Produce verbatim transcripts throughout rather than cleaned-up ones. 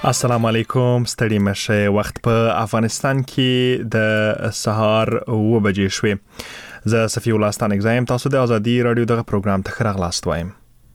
السلام علیکم، ستړي مشه. وخت په افغانستان کې د سهار و بجې شوې. زه صفی الله ستانک زایم. تاسو د ازادي رادیو دغه پروګرام ته خراغلاست وایم.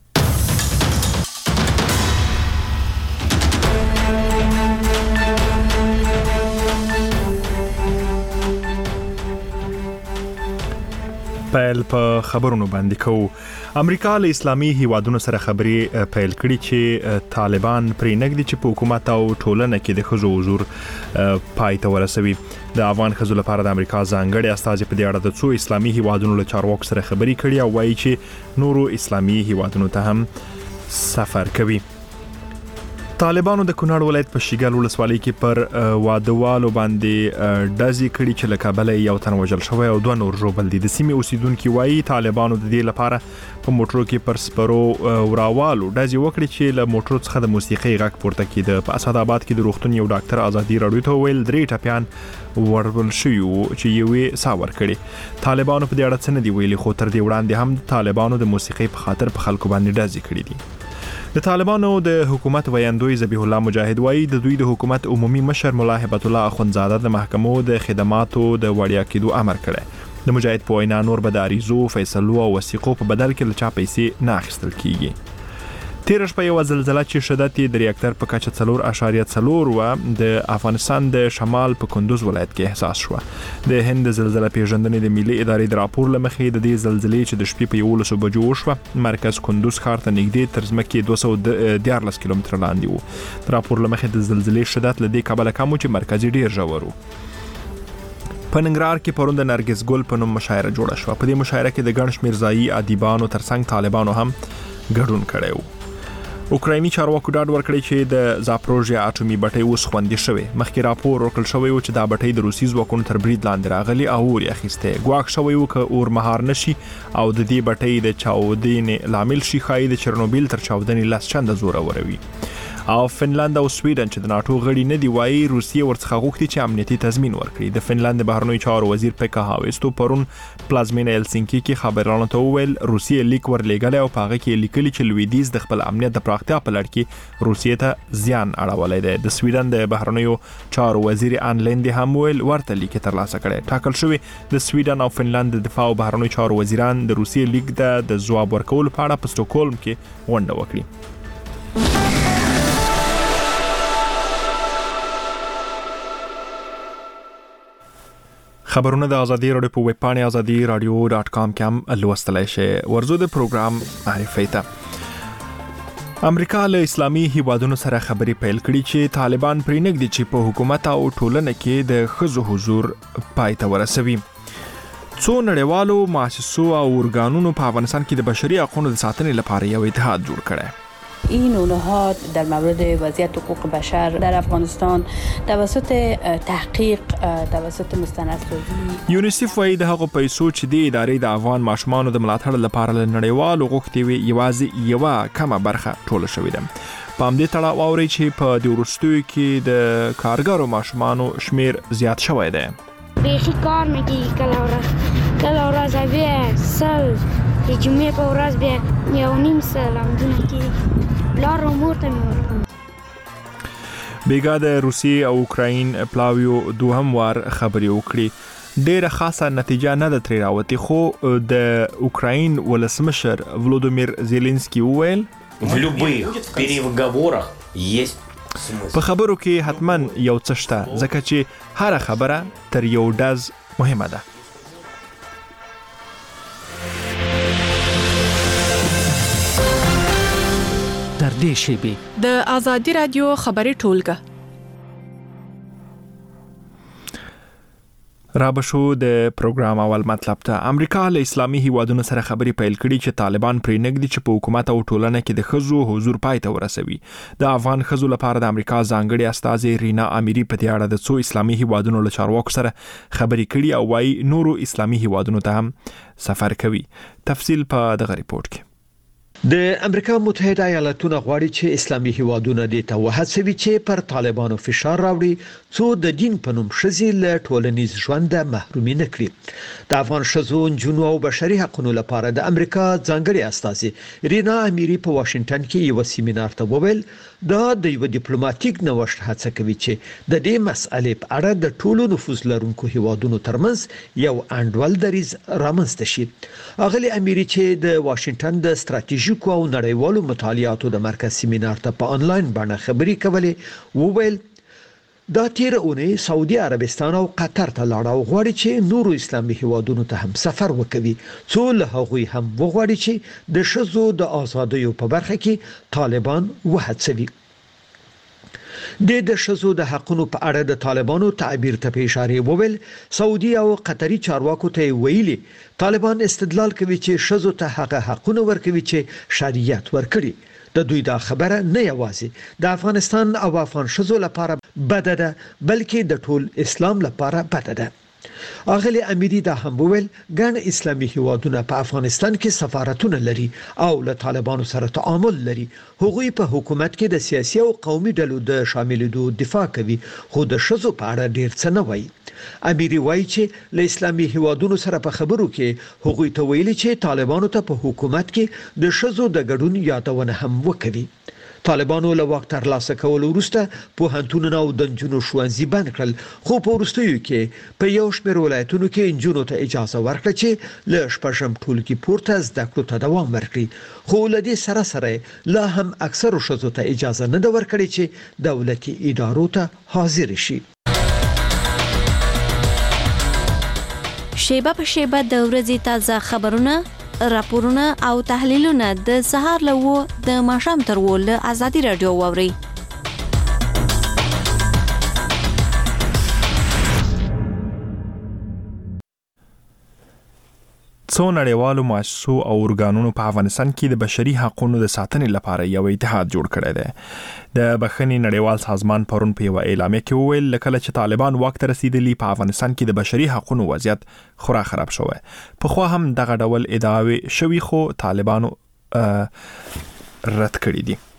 پیل په خبرونو باندې کوو. امریکا له اسلامي هیوادونو سره خبرې پیل کړي چې طالبان پرې نګدي چې په حکومت او ټولنه کې د ښځو حضور پای ته ورسوي. د افغان ښځو لپاره د امریکا ځانګړي استازي په دې اړه د څو اسلامي هیوادونو له چارواکو سره خبرې کړي او وایي چې نورو اسلامي هیوادونو ته هم سفر کوي. طالبانو د کونړ ولایت په شیګل ولسوالۍ کې پر وادهوالو باندې ډزې کړي چې له کابل یو تن وژل شوی او دوه نور ژوبل دي. د سیمې اوسیدونکو وایي طالبانو د دې لپاره په موټرو کې پر سپرو وراوالو ډزې وکړي چې له موټرو څخه د موسیقي غږ پورته کیده. په اسداباد کې د روغتون یو ډاکټر ازادي رادیو ته ویل درې ټپیان ورول شوي چې یوې ساور کړي. طالبانو په دې اړه څه نه دی ویلي، خو تر دې وړاندې هم طالبانو د موسیقي په خاطر په خلکو باندې ډزې کړي دي. د طالبانو د حکومت ویاندوی ذبیح الله مجاهد وایي د دوی د حکومت عمومي مشر ملا هبت الله اخوندزاده د محکمو د خدماتو د وړیا کېدو امر کړی. د مجاهد په وینا نور به د عریضو، فیصلو او وثیقو په بدل کې له چا پیسې نه اخیستل کیږي. تیر شپه یو زلزلہ چې شدت یې د ریاکټر په کچه څلور اعشاریه څلور و د افغانستان د شمال په کندوز ولایت کې احساس شو. د هند زلزلہ پیژندنې د ملي ادارې د راپور لمخې د دې زلزلې چې د شپې په یولسو بجو وشوه مرکز کندوز ښار ته نږدې تر ځمکې دوه سوه دیارلس کیلومتره لاندې و. د راپور لمخې د زلزلې شدت له دې کبله کم و چې مرکز ډیر ژور و. په ننګرهار کې پرون د نرګس ګل په نوم مشاعره جوړه شوه. په دې مشاعره کې د ګڼ شمېر ځایي ادیبانو ترڅنګ طالبانو هم ګډون کړی و. اوکرایني چارواکو ډاډ ورکړی چې د زاپروژیا اټومي بټۍ اوس خوندي شوې. مخکې راپور ورکړل شوی و چې دا بټۍ د روسي ځواکونو تر برید لاندې راغلي او اور یې اخیستی. ګواښ شوی و که اور مهار نشي او د دې بټۍ د چاودنې لامل شي ښایي د چرنوبیل تر چاودنې لس چنده زوروروي. او فنلند او سویډن چې د ناټو غړي نه دی وایي روسیه ورڅخه غوښتي چې امنیتي تضمین ورکړي. د فنلند بهرنیو چارو وزیر پیکا هاویستو پرون پلازمینه هلسینکی کې خبرانو ته وویل روسیه لیک ورلېږلی او په هغه کې لیکلي چې لویدیځ د خپل امنیت د پراختیا په لړ کې روسیې ته زیان اړولی دی. د سویډن د بهرنیو چارو وزیر ان لیندې هم ویل ورته لیک ترلاسه کړی. ټاکل شوی د سویډن او فنلند د دفاع او بهرنیو چارو وزیران د روسیې لیک د ځواب ورکولو په اړه په سټوکهولم کې غونډه وکړي. خبرونه د ازادي رادیو په ویب پاڼې ازادي رادیو ډاټ کام کې هم لوستلای شئ. ورزو د پروګرام معرفي ته. امریکا له اسلامي هیوادونو سره خبرې پیل کړي چې طالبان پرې نګدي چې په حکومت او ټولنه کې د ښځو حضور پای ته ورسوي. څو نړیوالو مؤسسو او ارګانونو په افغانستان کې د بشري حقوقو د ساتنې لپاره یو اتحاد جوړ کړی. این نهاد در مورد وضعیت حقوق بشر در افغانستان توسط تحقیق توسط مستندسازی یونیسف وايي د هغو پیسو چې د ادارې د افغان ماشومانو د ملاتړ لپاره له نړیوالو غوښتي وي یوازې یوه کمه برخه ټوله شوې ده. په همدې تړاو واورئ چې په دې وروستیو کې د کارګرو ماشومانو شمیر زیات شوی دی. بیخي کار می‌کړي کله ورځ کله ورځ بیا سل د جمعې په ورځ بیا یو نیم سل همدونه کېږي. پلار او مور ته مې ورکوم. بیګا د روسیې او اوکراین پلاویو دوهم وار خبرې وکړي. ډیره خاصه نتیجه نه ده ترې راوتې، خو د اوکراین ولسمشر ولودیمیر زیلنسکي وویل в любых переговорах есть په خبرو کې حتما یو څه شته ځکه چې هر خبره تر یو ډز مهمه ده. در دې شیبې د ازادي رادیو خبري ټولګه را بشو د پروګرام اول مطلب ته. امریکا له اسلامي هیوادونو سره خبرې پیل کړي چې طالبان پرې نګدي چې په حکومت او ټولنه کې د ښځو حضور پای ته ورسوي. د افغان ښځو لپاره د امریکا ځانګړي استازي رینا اميري په دې اړه د څو اسلامي هیوادونو له چارواکو سره خبرې کړي او وايي نورو اسلامي هیوادونو ته هم سفر کوي. تفصیل په دغه ریپورت کې. د امریکا متحده ایالاتونو غواړي چې اسلامي هیوادونه د ته وهڅوي چې پر طالبانو فشار راوړي څو د دین په نوم شذي له ټولنیز ژوند محرومي نکړي. د افغان شذو جنو او بشري حقوقو لپاره د امریکا ځانګړي استاذ رینا امیری په واشنگټن کې یو سیمینار ته وویل دا د یو ډیپلوماټیک نوښت هڅه کوي چې د دې مسألې په اړه د ټولو نفوذ لرونکو هیوادونو ترمنځ یو انډول دریز رامنځته شي. اغلی امیری چې د واشنگټن د ستراتیژیکو او نړیوالو مطالعاتو د مرکز سیمینار ته په انلاین باندې خبري کولې وویل دا تیر اونۍ سعودي عربستان او قطر ته لاړ او غواړي چې نورو اسلامي هیوادونو ته هم سفر وکړي څو له هغوی هم وغواړي چې د شذو د ازادیو په برخه کې طالبان وهڅوي. د د شذو د حقوقو په اړه د طالبانو تعبیر ته په اشاره وویل سعودي او قطري چارواکو ته ویلي طالبان استدلال کوي چې شذو ته هغه حقوق ورکوي چې شریعت ورکړي. د دوی دا خبره نه یوازې د افغانستان او افغان شذو لپاره بده ده بلکې د ټول اسلام لپاره بده ده. اغلی امیری دا هم وویل ګڼ اسلامي هیوادونه په افغانستان کې سفارتونه لري او له طالبانو سره تعامل لري. هغوی په حکومت کې د سیاسي او قومي ډلو د شاملېدو دفاع کوي خو د شذو په اړه ډیر څه نه وایي. امیری وایي چې له اسلامي هیوادونو سره په خبرو کې هغوی ته ویلي چې طالبانو ته په حکومت کې د شذو د ګډون یادونه هم وکړي. طالبانو له واک ترلاسه کولو وروسته پوهنتونونه او د نجونو ښوونځي بند کړل خو په وروستیو کې په یو شمېر ولایتونو کې نجونو ته اجازه ورکړه چې له شپږم ټولګي پورته زده کړو ته دوام ورکړي خو له دې سره سره لا هم اکثر شذو ته اجازه نه ده ورکړې چې دولتي ادارو ته حاضر شي. شیبه په شیبه د ورځې تازه خبرونه راپورونه او تحلیلونه د سهار لوو د ماښام تر ول ازادي رادیو ووري. څو نړیوالو مؤسسو او ارګانونو په افغانستان کې د بشري حقوقو د ساتنې لپاره یو اتحاد جوړ کړی دی. د بخښنې نړیوال سازمان پرون په یو اعلامیه کې وویل لکه چې طالبان واک ته رسیدلی په افغانستان کې د بشري حقوقو وضعیت خورا خراب شوی. په خو هم دغه ډول ادعاوې شوي خو طالبانو رد کړی دي.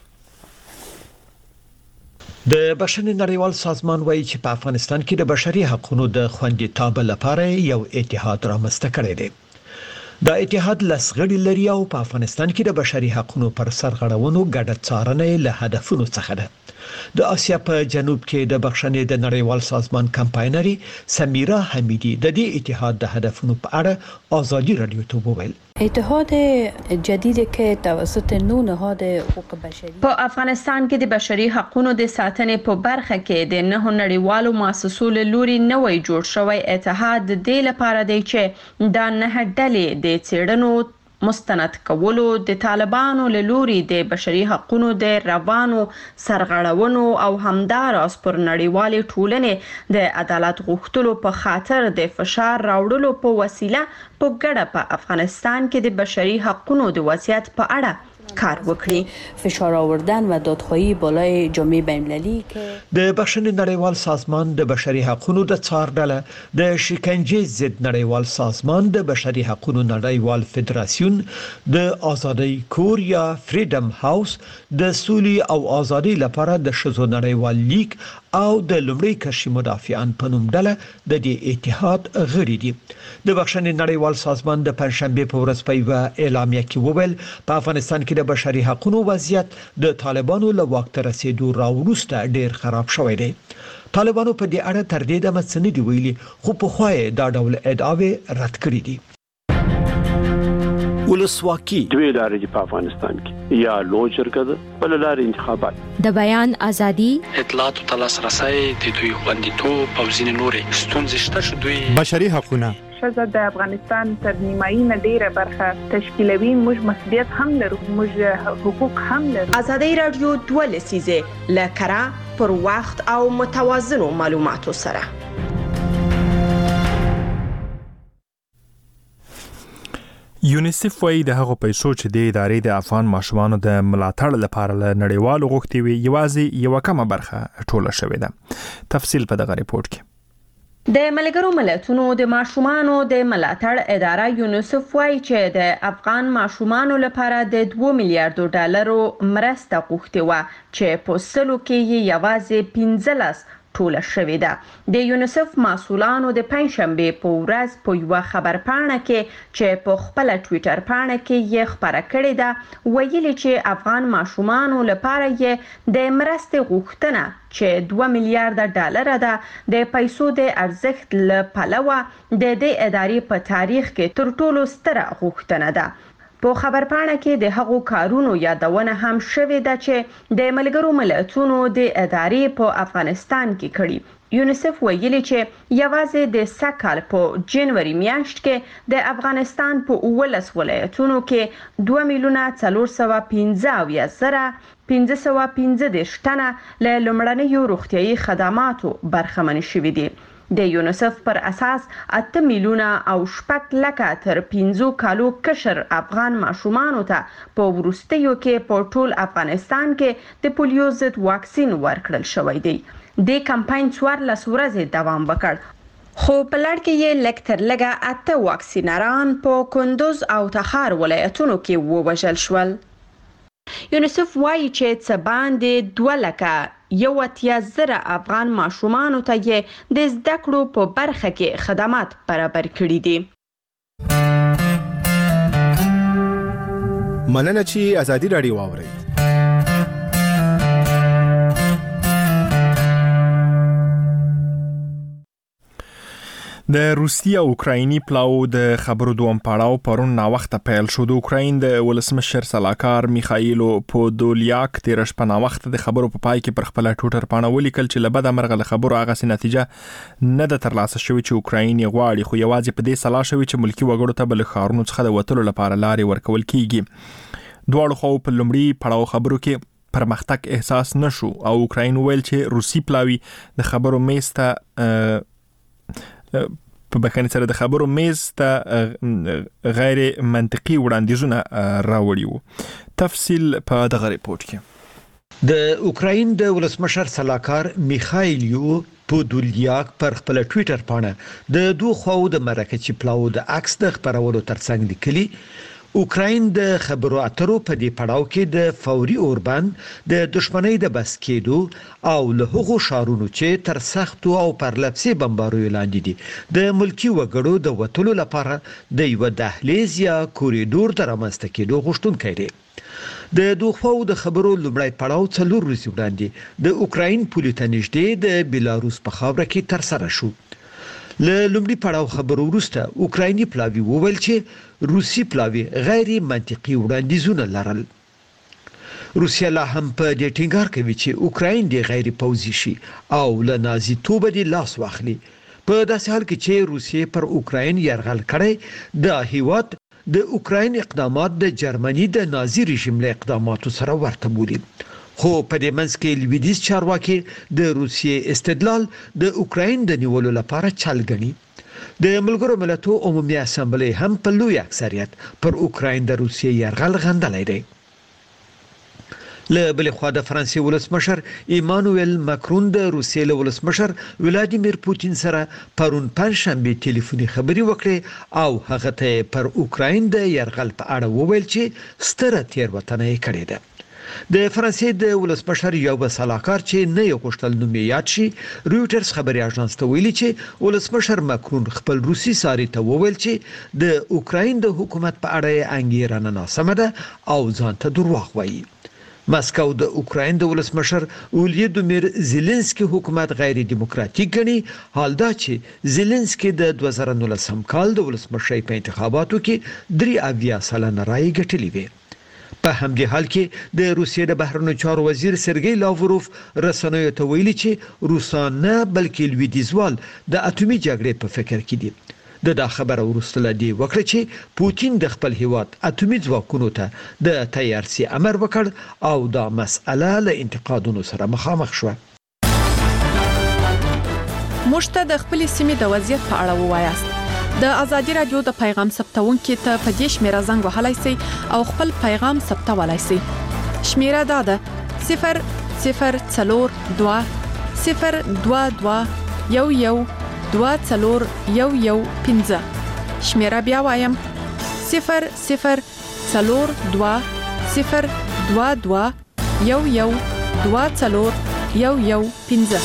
د بشري نړیوال سازمان وایي چې په افغانستان کې د بشري حقوقو د خوندیتوب لپاره یو اتحاد رامنځته کړی دی. دا اتحاد لسغړي لري او په افغانستان کې د بشري حقوقو پر سرغړونو ګډه څارنه له هدفونو څخه ده. د اسیا په جنوب کې د بخښنې د نړیوال سازمان کمپاینري سمیرا حمیدی د دې اتحاد د هدفونو په اړه ازادي رادیو ته وویل اتحاد جدیدی که توسط نو نهاد حقوق بشری په افغانستان کې د بشري حقوقو د ساتنې په برخه کې د نه نړیوالو مؤسسو له لوري نوې جوړ شوی اتحاد د دې لپاره دی چې دا نه ډلې د څېړنو مستند کولو د طالبانو له لوري د بشري حقوقو د روانو سرغړونو او همداراز پر نړیوالې ټولنې د عدالت غوښتلو په خاطر د فشار راوړلو په وسیله په ګډه په افغانستان کې د بشري حقوقو د وضعیت په اړه کار وکړي. فشار آوردن و دادخواهی بالای جامعه بین‌المللی که د بخښنې نړیوال سازمان د بشري حقوقو د څار ډله د شکنجې ضد نړیوال سازمان د بشري حقوقو نړیوال فدراسیون د ازادۍ کور یا فریډم هاوس د سولې او ازادۍ لپاره د شذو نړیوال لیگ او د لومړي کرښې مدافعان په نوم ډله د دې اتحاد غړي دي. د بخښنې نړیوال سازمان د پنځشنبه په ورځ په یو اعلامیه کې وویل په افغانستان کې د بشري حقوقو وضعیت د طالبانو له واک ته رسیدو راوروسته ډیر خراب شوی دی. طالبانو په دې اړه تر دې دمه څه نه دی ویلي خو په خوای دا ډول ادعاوې رد کړې دي. ولسواکي دوی لارې په افغانستان کې یا لوی شرکت بل لارې انتخابات د بیان ازادي اطلاعات او تلاسرسي د دوی خوندیتوب او ځین نورې ستونزې شته شو دوی بشري حقوقونه شزه د افغانستان تر نیمایي نه ډیره برخه تشکیلوي موږ مسؤلیت هم لرو موږ حقوق هم لرو. ازادي رادیو دوه لسیزه لکرا پر وخت او متوازنو معلوماتو سره یونیسف وايي د هغو پیسو چې د ادارې د افغان ماشومانو د ملاتړ لپاره له نړیوالو غوښتي وي یوازې یو کمه برخه ټوله شوې ده. تفصیل په دغه ریپورت کې. د ملګرو ملتونو د ماشومانو د ملاتړ اداره یونیسف وایي چې د افغان ماشومانو لپاره د دوه میلیارډ ډالرو مرسته غوښتې وه چې په سلو کې یې یوازې پنځلس ټوله شوې ده. د یونیسف مسؤلانو د پنځشنبې په ورځ په یوه خبرپاڼه کې چې په خپله ټویټر پاڼه کې یې خپره کړې ده ویلي چې افغان ماشومانو لپاره یې د مرستې غوښتنه چې دوه میلیارډ ډالر ده د پیسو د ارزښت له پلوه د دې ادارې په تاریخ کې تر ټولو ستره غوښتنه ده. په خبرپاڼه کې د هغو کارونو یادونه هم شوې ده چې د ملګرو ملتونو د ادارې په افغانستان کې کړي. یونیسف ویلي چې یوازې د سږ په جنوري میاشت کې د افغانستان په اوولس ولایتونو کې دوه میلیونه څلور سوه پنځه اویا زره پنځه سوه پنځه دېرش تنه له لومړنیو روغتیایي خدماتو برخمن شوي دي. د یونیسف پر اساس اته میلیونه او شپږ لکه تر پنځو کالو کشر افغان ماشومانو ته په وروستیو کې په ټول افغانستان کې د پولیو ضد واکسین ورکړل شوی دی. د کمپاین څوارلس ورځې دوام وکړ خو په لړ کې یې لږ تر لږه اته واکسینران په کندوز او تخار ولایتونو کې ووژل شول. یونیسف وایي چې څه باندې دوه لکه یو اتیا زره افغان ماشومانو ته یې د زده کړو په برخه کې خدمات برابر کړي دي. مننه چې ازادي راډیو واورئ. د روسي او اوکرایني پلاو د خبرو دوم پړاو پرون نا وخت پیل شو. د اوکراین د ولسمشر سلاکار میخایلو پودولیاک تیر شپه نا وخت د خبرو په پای کې پر خپل ټوټر پاڼه ولیکل چې لبد امرغه خبرو هغه سي نتیجه نه د ترلاسه شوی چې اوکراین غواړي، خو یوازې په دې سلا شوی چې ملکی وګړو ته بل خارونو څخه د وټلو لپاره لارې ورکول کیږي. دوه خو په لومړی پړاو خبرو کې پرمختګ احساس نشو او اوکراین ویل چې روسي پلاوی د خبرو میسته په بخښنې سره د خبرو میز ته غیر منطقي وړاندیزونه راوړي وو. تفصیل په دغه ریپورت کې. د اوکراین د ولسمشر سلاکار میخایلیو پودولیاک پر خپل ټویټر باندې د دوه خو د مرکه پلاو د عکس د خبرولو ترڅنګ لیکلي اوکراین د خبرو اترو په دې پړاو کې د فوري اوربان د دشمنی د بس کېدو او له هغو شارونو چې تر سختو او پرلپسې بمباروي لاندې دي د ملکی وګړو د وټلو لپاره د یو دهلیز یا کوریډور د رامنځته کېدو غوښتونکي دي. د دوه د خبرو لومړی پړاو څلور ورځې وړاندې د اوکراین پولیټ نږدې د بیلاروس په خاوره کې تر سره شو. له لومړي پړاو خبرو وروسته اوکرایني پلاوی وویل چې روسي پلاوی غیر منطقي وړاندیزونه لرل. روسیا لا هم په دې ټینګار کوي چې اوکراین د غیر پوځي شي او له نازي توبه د لاس واخلي. په داسې حال کې چې روسیې پر اوکراین یرغل کړی د هیواد د اوکراین اقدامات د جرمني د نازي رژیم له اقداماتو سره ورته بولي. خو په دې منځ کې لویدیز چارواکي د روسیې استدلال د اوکراین د نیولو لپاره چل غني. د ملګرو ملتونو عمومي اسامبلې هم په لوی اکثریت پر اوکراین د روسیې یرغل غندلای دی. له بل خوا د فرانسې ولسمشر ایمانوئل ماکرون د روسیې له ولسمشر ولادیمیر پوتین سره پرون پنځشنبه ټلیفوني خبري وکړي او هغه ته پر اوکراین د یرغل په اړه وویل چې ستره تیروتنه یې کړې ده. د فرانسې د ولسمشر یو سلاکار چې نه یو غوښتل نوم یاد شي رويټرز خبري اژانس ته ویلي چې ولسمشر ماکرون خپل روسي ساري ته وویل چې د اوکراین د حکومت په اړه انګیرنه ناسمه ده او ځان ته دروغ وایي. مسکو د اوکراین د ولسمشر ولادیمیر زيلنسکي حکومت غیر دیموکراتیک ګڼي، حال دا چې زيلنسکي د دوه زره نولسم کال د ولسمشر په انتخاباتو کې درې اویا سلنه رای ګټلې وې. په همدې حال کې د روسیې د بهرنیو چارو وزیر سرګی لاوروف رسنیو ته ویلي چې روسان نه بلکې لویدیځوال د اټومي جګړې په فکر کې دي. د دا خبره ورسته لدی وکړه چې پوتین د خپل هیواد اټومي ځواکونو ته د تیارسي امر وکړ او دا مسأله له انتقادونو سره مخامخ شوه. مشته د خپل سیمې د وضعیت په اړه ووایاست. د ازادي رادیو د پیغام ثبتونکو ته په دې شمیره زنګ وهلای شئ او خپل پیغام ثبتولای شئ. شمیره دا ده صفر صفر څلور دوه صفر دوه دوه یو یو دوه څلور یو یو پنځه. شمیره بیا وایم صفر صفر څلور دوه صفر دوه دوه یو یو دوه څلور یو یو پنځه.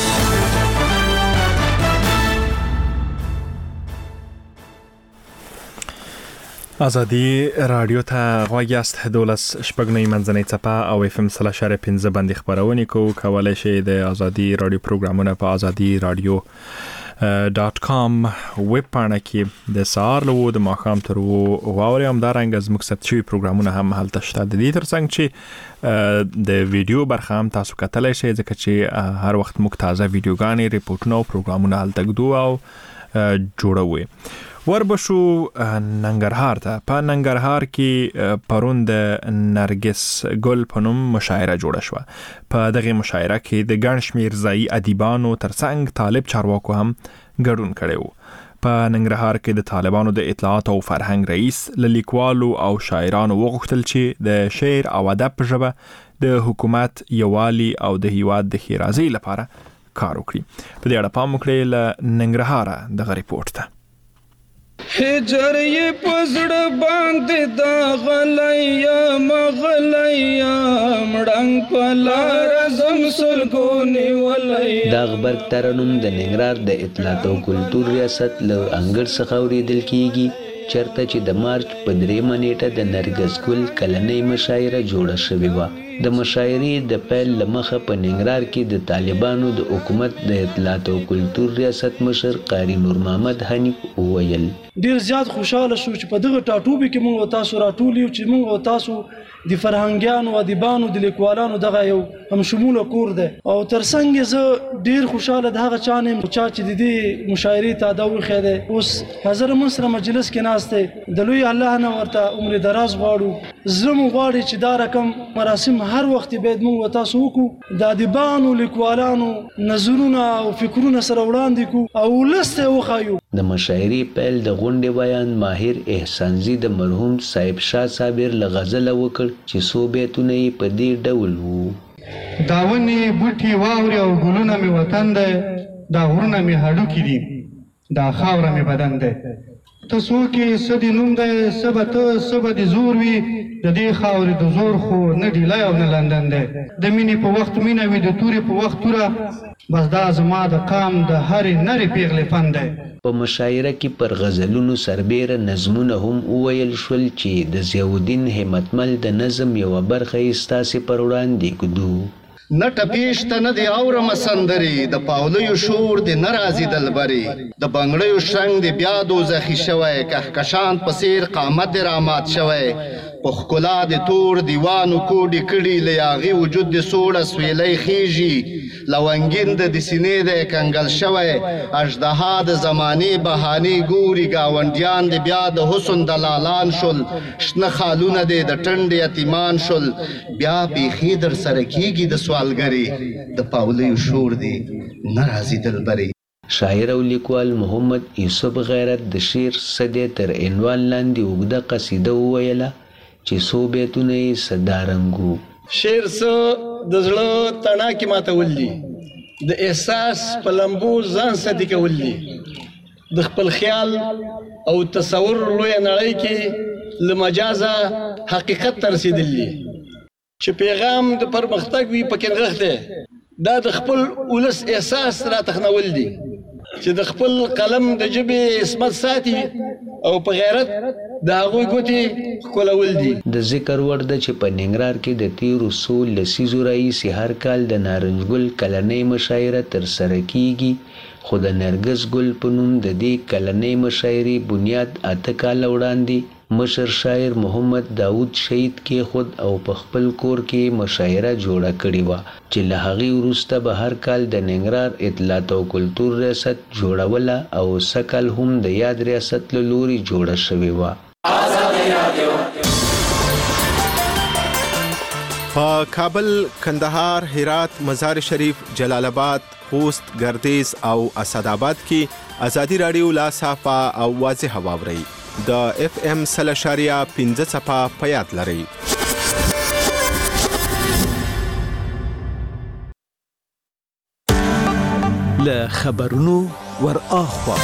ازادي رادیو ته غوږی است. دولس شپږنۍ منځنۍ څپه او اف ام سل اشاره پنځه باندې خبرونه کوو. کولای شئ د ازادي رادیو پروګرامونه په ازادي رادیو ډاټ کام ویب پاڼه کې د سهار له د ماښام تر واوري هم دارنګ از مکسب شوی پروګرامونه هم هلته شته. د دې ترڅنګ چې د ویډیو برخه هم تاسو کتلای شئ ځکه چې هر وخت موږ تازه ویډیوګانې ریپورتونه او پروګرامونه هلته ګدو او جوړوي. وربشو ننګرهار ته. په ننګرهار کې پرون د نرګس ګل په نوم مشاعره جوړه شوه. په دغه مشاعره کې د ګڼ شمېر ځایي ادیبانو ترڅنګ طالب چارواکو هم ګډون کړی و. په ننګرهار کې د طالبانو د اطلاعات او فرهنګ رئیس له لیکوالو او شاعرانو وغوښتل چې د شعر او ادب په ژبه د حکومت یووالي او د هیواد د ښېرازۍ لپاره کار وکړي. په دې اړه پام وکړئ. له ننګرهاره دغه ریپورت ته. هجر یې پزړه باندې دا غلیا مغلیا مړنګ پلار زم سلګونی ولیا. دا خبر ترنم د ننګرهار د اطلاعات او کلتور ریاست له انګړ څخه اوریدل کیږي چرته چې د مارچ په درېیمه نیټه د نرګس ګل کلنۍ مشاعره جوړه شوې وه. د مشاعرې د پیل له مخه په ننګرهار کې د طالبانو د حکومت د اطلاعات او کلتور ریاست مشر قاری نور محمد حنیف وویل ډیر زیات خوشاله شو چې په دغه ټاټوبي کې موږ تاسو راټولیو چې موږ تاسو د فرهنګیانو ادیبانو د لیکوالانو دغه یو هم شموله کور ده او ترڅنګ زه ډیر خوشاله د هغه چا نه چا چې د دې مشاعرې ته دا وخه ده اوس حضرت منصر مجلس کې ناشته د لوی الله نه ورته عمر دراز غواړو. زمو غواړي چې دا رقم مراسم هر وخت باید موږ تاسو وکړو د ادیبانو لیکوالانو نظرونه او فکرونه سره وړاندې کو او لسته وخایو. د مشاعرې پیل د غونډې بیان ماهر احسانزي د مرحوم صاحب شاه صابر له غزله وکړ چې څو بیتونه یې په دې ډول وو. دا ونې بوټي واورې او ګلونه مې وطن دی، دا غرونه مې هډوکي دي، دا خاوره مې بدن دی. ته څوک یې څه دې نوم دی څه به ته څه به دې زور وي د دې خاورې د زور خو نه ډیلی او نه لندن دی. د مینې په وخت مینه وي د تورې په وخت توره، بس دا زما د قام د هرې نرې پیغلې فن دی. په مشاعره کې پر غزلونو سربیره نظمونه هم وویل شول چې د ضیاءالدین همتمل د نظم یوه برخه یې ستاسې پر وړاندې ږدو. نه ټپېش ته نه د اورمه سندرې، د پاولیو شور د نه راځي دلبرې، د بنګړیو شرنګ د بیا دوزخي شوی، کهکشان په څېر قامت د رامات شوی، په ښکلا د تور دیوانو کوډې کړي، له یاغي وجود د سوړه سویلی خیږي، لونګین د د سینې د کنګل شوی، اژدها د زمانې بهانې ګوري، ګاونډیان د بیا د حسن دلالان شول، شنه خالونه د د ټنډ یتیمان شول، بیا بیخي در سره کیږي د سوالګرې، د پاولیو شور دی نه راځي دلبرې. شاعر او لیکوال محمد یوسف غیرت د شعر صدې تر عنوان لاندې اوږده قصیده وویله چې څو بیتونه یې صدارنګو. شعر څه د زړه تڼاکې ماتول دي، د احساس په لمبو ځان سدي کول دي، د خپل خیال او تصور لویه نړۍ کې له مجازه حقیقت ته رسېدل دي چې پیغام د پرمختګ وي پکې نغښتی. دا د خپل ولس احساس را تخنول دي چې د خپل قلم د ژبې عصمت ساتي او په غیرت د هغوی ګوتې ښکلول دي. د ذکر وړ ده چې په ننګرهار کې د تیرو څو لسیزو راهیسې هر کال د نارنج ګل کلنۍ مشاعره ترسره کیږي، خو د نرګس ګل په نوم د دې کلنۍ مشاعرې بنیاد اته کاله وړاندې مشر شاعر محمد داود شهید کېښود او په خپل کور کې مشاعره جوړه کړې وه چې له هغې وروسته به هر کال د ننګرهار اطلاعات او کلتور ریاست جوړوله او سږ هم د یاد ریاست له لوري جوړه شوې وه. په کابل، کندهار، هرات، مزار شریف، جلال آباد، خوست، گردیز او اسداباد کې ازادي راډیو لا صافه او واضحه واورئ. د اف ام سل اشاریه پنځه څپه په یاد لرئ. له خبرونو ور اخوا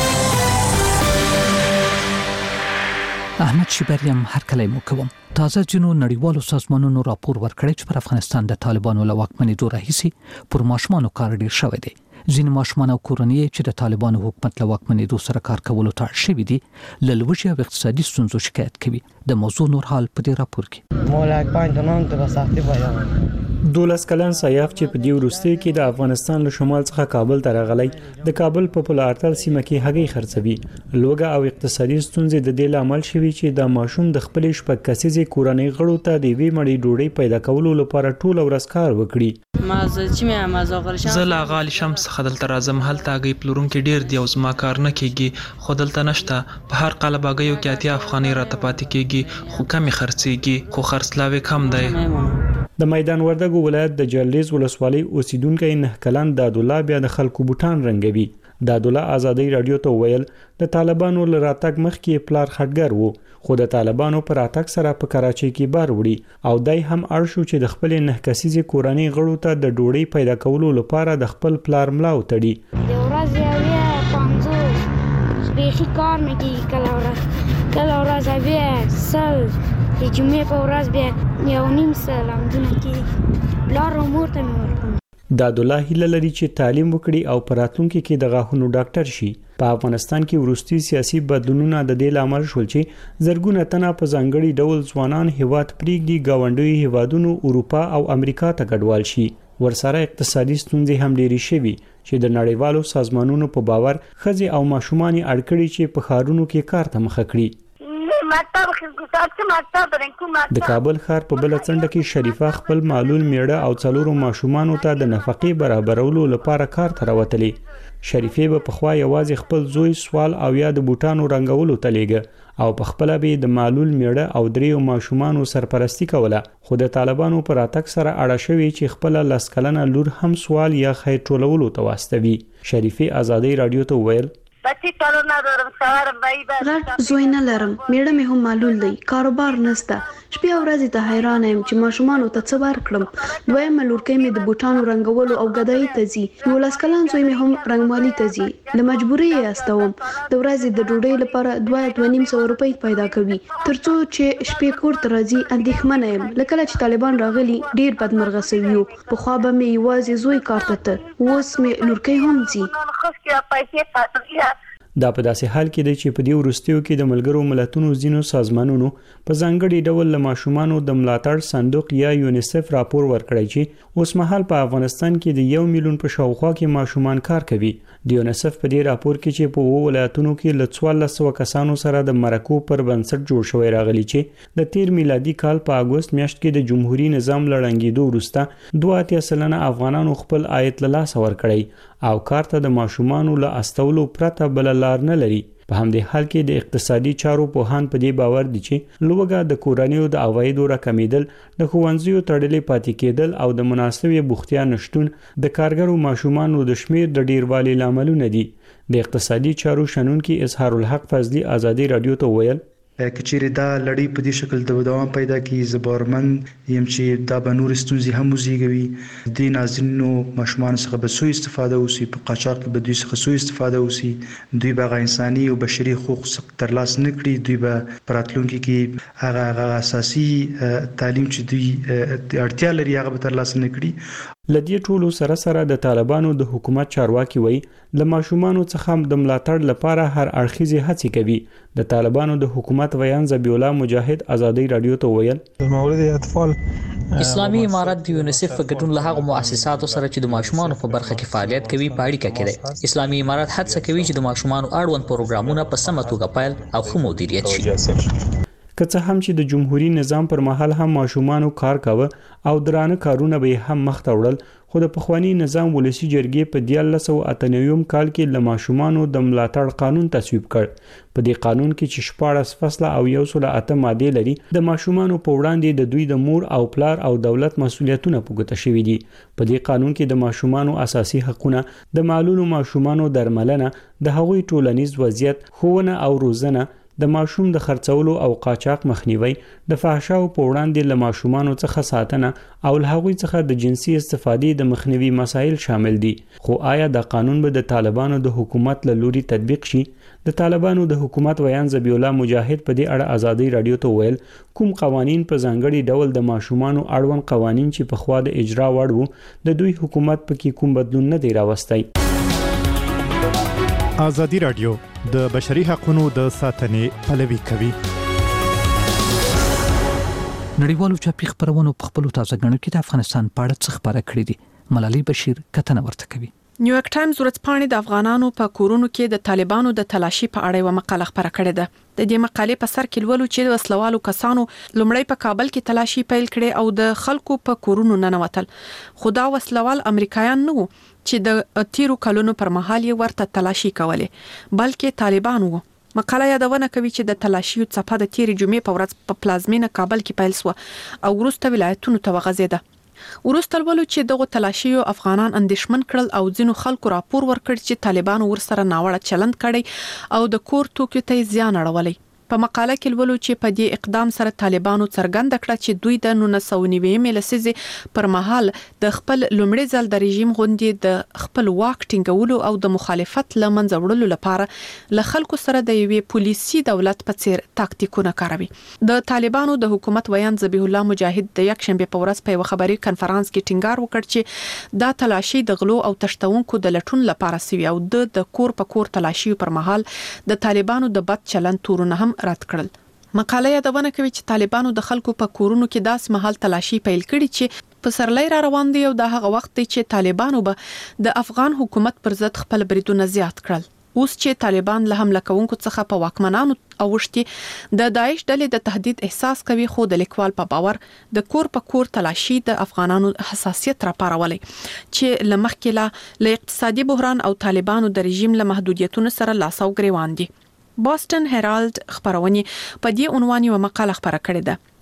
احمد شبریم هر کله مو کوم تازه جنو نړیوالو سازمانونو راپور ورکړی چې پر افغانستان د طالبانو له واکمنېدو راهیسې پر ماشومانو کار ډیر شوی دی. ځینې ماشومان او کورنۍ چې د طالبانو حکومت له واکمنېدو سره کار کولو ته اړ شوي دي له لوږې او اقتصادي ستونزو شکایت کوي. د موضوع نور حال په دې راپور کې مولاک پاندونان ته سختي بیان دولس کلن سیاف چې په دې وروستي کې د افغانستان له شمال څخه کابل ته راغلی د کابل په پولارتل سیمه کې هګۍ خرڅوي. لوږه او اقتصادي ستونزې د دې لامل شوي چې د ماشوم د خپل شپږ کسیزې کورنۍ غړو ته د وی مړی ډوډۍ پیدا کولو لپاره ټول ورځ کار وکړي. ما زه چې مې مازه غرشم زه لا غال شمس خدل ترازم هلته هګۍ پلورون کې ډیر دی او زما کار نه کیږي خو دلته نشته. په هر قالب هګیو کې اتیا افغانۍ راته پاتې کیږي خو کمی خرڅيږي خو خرڅلاوي کم دی. د میدان وردګو ولایت د جلریز ولسوالۍ اوسیدونکو نه کلن دادولا بیا د خلکو بوټان رنګوي. دادولا ازادي رادیو ته ویل د طالبانو لراتګ مخ کې پلار خټګر وو خو د طالبانو پر اتاک سره په کراچۍ کې بار وړي او دای هم اړ شو چې د خپل نه کسیزې کورنۍ غړو ته د ډوډۍ پیدا کولو لپاره د خپل پلار ملاو تړي. د ورځې اویا پنځوس بیخي کار نه کوي کله ورځ کله ورځ اویا سل د جمعې په ورځ بیا یو نیم سل همدونه کوي پلار او مور ته مې ورکوم. دادولا هیله لري چې تعلیم وکړي او په راتلونکي کې د غاښونو ډاکټر شي. په افغانستان کې وروستي سیاسي بدلونونه د دې لامل شول چې زرګونه تنه په ځانګړي ډول ځوانان هیواد پریږدي ګاونډي هیوادونو اروپا او امریکا ته کډوال شي. ورسره اقتصادي ستونزې هم ډېرې شوي چې د نړیوالو سازمانونو په باور ښځې او ماشومان اړکړي چې په ښارونو کې کار ته مخه کړي. د کابل ښار په بل څنډه کې شریفه خپل معلول میړه او څلورو ماشومانو ته د نفقې برابرولو لپاره کار ته راوتلې. شریفه به په خوا یوازې خپل زوی سوال او یا د بوټانو رنګولو ته لیږه او په خپل به د معلول میړه او دریو ماشومانو سرپرستی کوله خو د طالبانو پر اتک سره اړه شوی چې خپل لسکلنه لور هم سوال یا خیر ټولولو ته واستوي. شریفه ازادي رادیو ته ویل غټ زوی نه لرم میړه مې هم معلول دی کاروبار نشته شپې او ورځې ته حیران یم چې ماشومان ته څه ورکړم. دویم لورکۍ مې د بوټانو رنګولو او ګدای ته ځي. یولس کلن زوی مې هم رنګمالي ته ځي. له مجبورۍ یې استوم د ورځې د ډوډۍ لپاره دوه دوه نیم سو روپۍ پیدا کوي ترڅو چې شپې کور ته راځي. اندېښمنه یم لکه چې طالبان راغلي ډیر بدمرغه سوي وو. پخوا به مې یوازې زوی کار ته ته اوس مې لورکۍ هم ځي. دا په داسې حال کې دی چې په دې وروستیو کې د ملګرو ملتونو ځینو سازمانونو په ځانګړي ډول له ماشومانو د ملاتړ صندوق یا یونیسف راپور ورکړی چې اوس مهال په افغانستان کې د یو میلیون په شاوخوا کې ماشومان کار کوي. د یونیسف په دې راپور کې چې په وو ولایتونو کې له څوارلس سوه کسانو سره د مرکو پر بنسټ جوړ شوی راغلی چې د تیر میلادي کال په اگست میاشت کې د جمهوریت نظام لړنګېدو وروسته دوه اتیا سلنه افغانانو خپل عاید له لاسه ورکړی او کار ته د ماشومانو له استولو پرته بل لار نه لري. په همدې حال کې د اقتصادي چارو پوهان په دې باور دي چې لوږه د کورنیو د عوایدو راکمیدل د ښوونځیو تړلې پاتې کېدل او د مناسبې بوختیا نشټون د کارګرو ماشومانو د شمیر د ډیروالي لاملونه دي. د اقتصادي چارو شنونکي اظهار الحق فضلی ازادي رادیو ته ویل کچېرې دا لړۍ په دې شکل د دوام پیدا کړي زبرمن یم چې دا به نور ستونزې هم وزېږوي. د نازنینو ماشومان څخه به سوء استفاده وشي په قاچاق کې به دوی څخه سوء استفاده وشي. دوی به انساني او بشري حقوق ترلاسه نه کړي. دوی به په راتلونکي کې هغه هغه اساسي تعلیم چې دوی اړتیا لري هغه به ترلاسه نه کړي. لدی ټولو سره سره د طالبانو د حکومت چارواکي وای د ماشومانو څخه د ملاتړ لپاره هر اړخیزه هڅې کوي. د طالبانو د حکومت ویان ذبیح الله مجاهد ازادي رادیو ته ویل مورد اطفال اسلامي امارت د یونیسف په ګډون له هغو مؤسساتو سره چې د ماشومانو په برخه کې فعالیت کوي په اړیکه کې دی. اسلامي امارت هڅه کوي چې د ماشومانو اړوند پروګرامونه په سمه توګه پیل او ښه مدیریت شي. که څه هم چې د جمهوریت نظام پر مهال هم ماشومانو کار کاوه او درانه کارونه به هم مخ ته وړل خو د پخوانی نظام ولسی جرګې په دیارلس سوه اته نوي کال کې له ماشومانو د ملاتړ قانون تصویب کړ. په دې قانون کې چې شپاړس فصله او یو سل اته ماده لري د ماشومانو په وړاندې د دوی د مور او پلار او دولت مسولیتونه په ګوته شوي دي. په دې قانون کې د ماشومانو اساسي حقوقونه د معلولو ماشومانو درملنه د هغوی ټولنیز وضعیت ښوونه او روزنه د ماشوم د خرڅولو او قاچاق مخنیوي، د فحشاو په وړاندې له ماشومانو څخه ساتنه او له هغوی څخه د جنسي استفادې د مخنیوي مسایل شامل دي. خو آیا دا قانون به د طالبانو د حکومت له لوري تطبیق شي؟ د طالبانو د حکومت ویان ذبیح الله مجاهد په دې اړه ازادي رادیو ته ویل کوم قوانین په ځانګړي ډول د ماشومانو اړوند قوانین چې په خوا د اجرا وړ وو د دوی حکومت پکې کوم بدلون نه دی راوستی. ازادي رادیو د بشري حقوقو د ساتنې پلوي کوي. نړیوالو چاپی خبرونو په خپل تازه غنډه کې د افغانستان په اړه څه خبره کړې دي. ملالي بشیر کتنه ورته کوي. نیویارک ټایمز ورځپاڼې د افغانانو په کورونو کې د طالبانو د تلاشي په اړه یو مقاله خبره کړې ده. د دې مقالې په سر کې لولو چې وسلوالو کسانو لومړی په کابل کې تلاشي پیل کړي او د خلکو په کورونو ننوتل. خدا وسلوال امریکایان نه وو چې د تیرو کلونو پر مهال یې ورته تلاشي کوله، بلکې طالبان وو. مقاله یادونه کوي چې د تلاشي څپه د تیرې جمعې په ورځ په پلازمینه کابل کې پیل شو او وروسته ولایتونو ته وغځیده. ورسته ولو چې دغه تلاشیو افغانان اندیشمن کړل او ځینو خلکو راپور ورکړ چې طالبانو ورسره ناوړه چلند کړي او د کور توکو ته زیان اړولی. په مقاله کې ولولو چې په دې اقدام سره طالبانو څرګند کړ چې دوی د نولس سوه نوي لسیزې پر مهال د خپل لومړي ځل د رژیم غونډې د خپل واک ټینګولو او د مخالفت لمنځه وړلو لپاره له خلکو سره د یوې پولیسي دولت په څیر تاکتیکونه کاروي. د طالبانو د حکومت ویان ذبیح الله مجاهد د یک شنبه په ورځ په یو خبري کانفرنس کې ټینګار وکړ چې دا تلاشي د غلو او تشتونکو د لټون لپاره سوي او د کور په کور تلاشي پر مهال د طالبانو د بد چلند تورونه هم رد کړل. مقاله یادونه کوي چې طالبانو د خلکو په کورونو کې داس محل تلاشي پیل کړي چې په سرلې را روان دي او د هغه وخت چې طالبانو به د افغان حکومت پر ضد خپل بریدونه زیات کړل. اوس چې طالبان له حمله کوونکو څخه په واکمنانو اوښتي د داعش ډلې د تهدید احساس کوي، خو د لیکوال په باور د کور په کور تلاشي د افغانانو حساسیت راپارولې چې لمخکې له اقتصادي بحران او طالبانو د رژیم له محدودیتونو سره لاس او ګریوان دي. بوسټن هیرالد خبرونه په دې عنوان یو مقاله خبره کړې ده.